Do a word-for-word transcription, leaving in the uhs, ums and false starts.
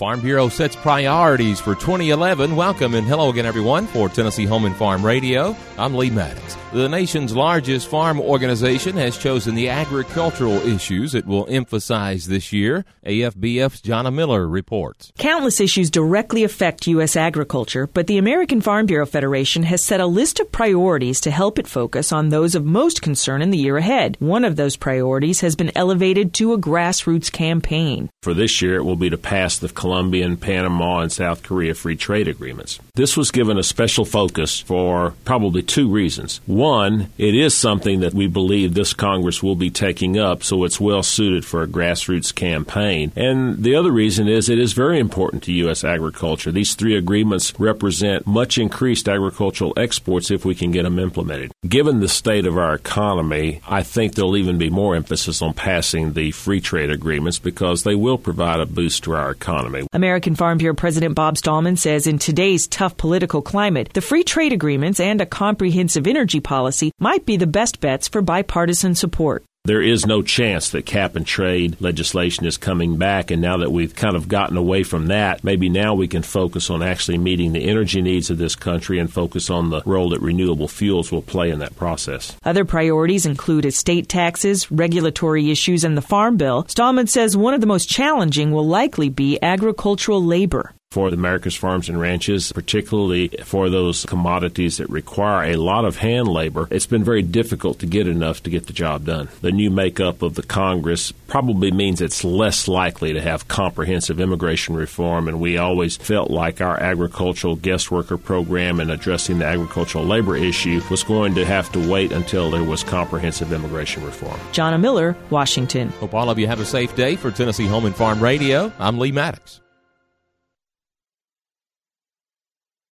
Farm Bureau sets priorities for twenty eleven. Welcome and hello again, everyone, for Tennessee Home and Farm Radio. I'm Lee Maddox. The nation's largest farm organization has chosen the agricultural issues it will emphasize this year. A F B F's Jonna Miller reports. Countless issues directly affect U S agriculture, but the American Farm Bureau Federation has set a list of priorities to help it focus on those of most concern in the year ahead. One of those priorities has been elevated to a grassroots campaign. For this year, it will be to pass the Colombian, Panama, and South Korea free trade agreements. This was given a special focus for probably two reasons. One, it is something that we believe this Congress will be taking up, so it's well suited for a grassroots campaign. And the other reason is it is very important to U S agriculture. These three agreements represent much increased agricultural exports if we can get them implemented. Given the state of our economy, I think there'll even be more emphasis on passing the free trade agreements because they will provide a boost to our economy. American Farm Bureau President Bob Stallman says in today's tough political climate, the free trade agreements and a comprehensive energy policy might be the best bets for bipartisan support. There is no chance that cap-and-trade legislation is coming back, and now that we've kind of gotten away from that, maybe now we can focus on actually meeting the energy needs of this country and focus on the role that renewable fuels will play in that process. Other priorities include estate taxes, regulatory issues, and the Farm Bill. Stallman says one of the most challenging will likely be agricultural labor. For America's farms and ranches, particularly for those commodities that require a lot of hand labor, it's been very difficult to get enough to get the job done. The new makeup of the Congress probably means it's less likely to have comprehensive immigration reform, and we always felt like our agricultural guest worker program and addressing the agricultural labor issue was going to have to wait until there was comprehensive immigration reform. Jonna Miller, Washington. Hope all of you have a safe day. For Tennessee Home and Farm Radio, I'm Lee Maddox.